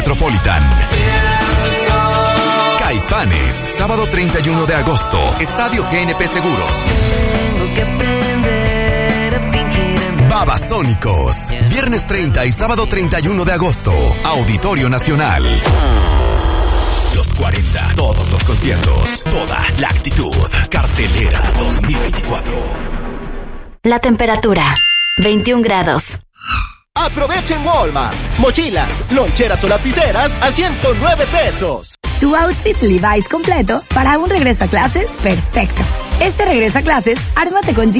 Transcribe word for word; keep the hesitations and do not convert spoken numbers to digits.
Metropolitan. Caifanes, sábado treinta y uno de agosto, Estadio G N P Seguros. Babasónicos, viernes treinta y sábado treinta y uno de agosto, Auditorio Nacional. Los cuarenta, todos los conciertos, toda la actitud. Cartelera dos mil veinticuatro. La temperatura, veintiún grados. Aprovecha en Walmart. Mochilas, loncheras o lapiceras a ciento nueve pesos. Tu outfit Levi's completo para un regreso a clases perfecto. Este regreso a clases, ármate con